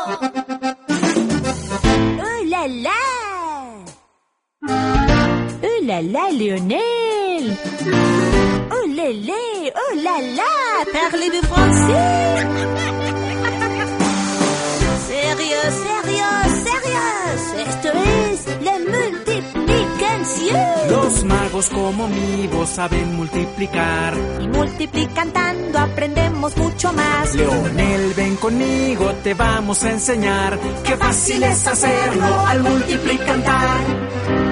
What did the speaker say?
Oh là là! Oh là là, Lionel! Oh lélé! Oh là là! Parlez-vous français? Sérieux, sérieux, sérieux. Esto es la multiplicación. Los magos como mi voz saben multiplicar. Y multiplicando aprendemos mucho más. Leonel, ven conmigo, te vamos a enseñar. Qué fácil es hacerlo al multiplicar.